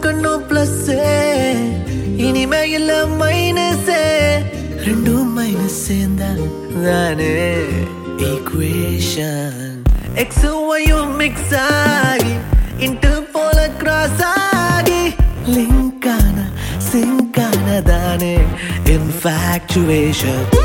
கண்ணும் பிளஸ் இனிமே இல்ல மைனஸ் ரெண்டும் மைனஸ் சேர்ந்தா தானே ஈக்குவேஷன் எக்ஸுவையும் மிக்ஸ் ஆகி இன்ட்டு போல கிராஸ் ஆகி லிங்கான சிங்கான தானே இன்ஃபாக்சுவேஷன்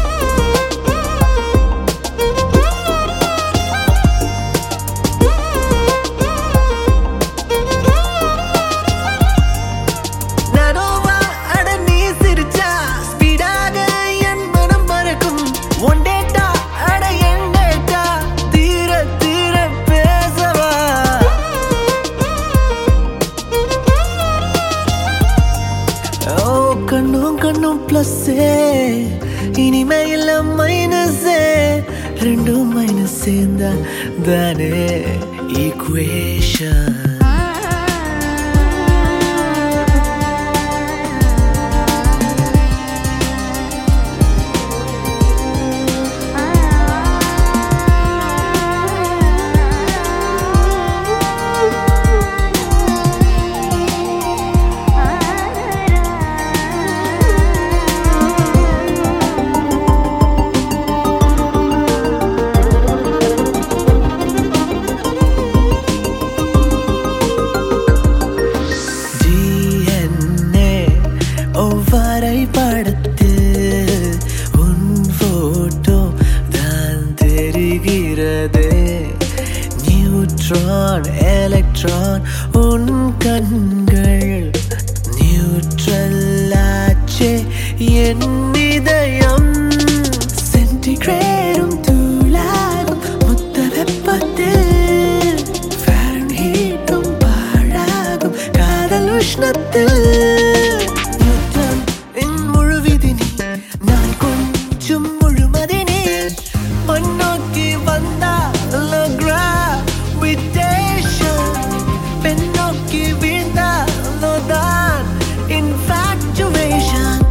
கண்ணும் பிளஸ் இனிமே இல்ல மைனஸ் ரெண்டும் மைனஸ் சேர்ந்தா தானே ஈக்குவேஷன் படத்து உன் போட்டோ தான் தெரிகிறது நியூட்ரான் எலக்ட்ரான் உன் கண்கள் நியூட்ரல் ஆச்சே என் இதயம் சென்டிகிரேடும் தூளாகும் மொத்த வெப்பத்தில் ஃபாரன்ஹீட்டும் பாழாகும் காதல் உஷ்ணத்தில் முன்னோக்கி வந்தா பெண்ணோக்கி வீழ்ந்தா தான் இன்ஃபாக்சுவேஷன்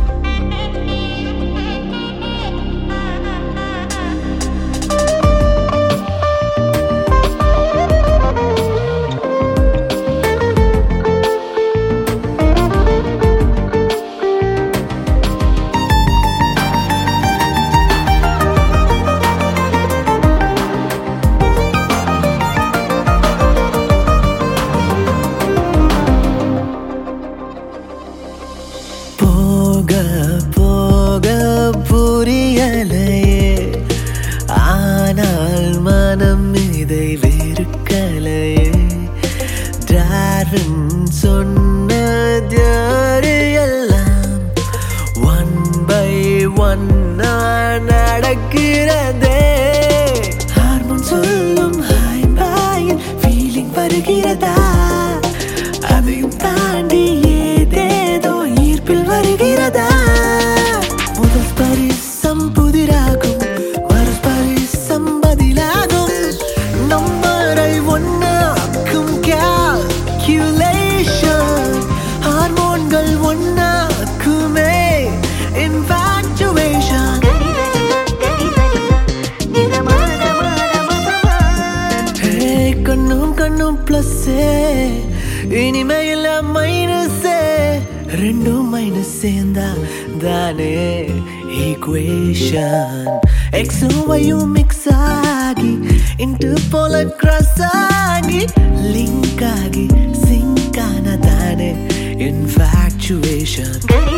போக புரியலையே ஆனால் மனம் இதை வெறுக்கலையே டார்வின் சொன்னது எல்லாம் 1 by 1 நடக்கிறதே ஹார்மோன் சொல்லும் ஹாய் பாயில் ஃபீலிங் வருகிறதா அதையும் தாண்டி ஏதேதோ ஈர்ப்பில் வருகிறதா முதல் ஸ்பரிசம் புதிராகும் மறு ஸ்பரிசம் பதிலாகும் நம்பரை ஒன்னாக்கும் கால்குலேஷன் ஹார்மோன்கள் ஒன்னாக்குமே இன்ஃபாக்சுவேஷன் கண்ணும் பிளஸ் இனிமே இல்ல மைனஸ் ரெண்டும் மைனஸ் சேர்ந்தா தானே ஈக்குவேஷன் எக்ஸுவையும் மிக்ஸ் ஆகி இன்ட்டு போல கிராஸ் ஆகி லிங்க் ஆகி சிங்கான தானே இன்ஃபாக்சுவேஷன்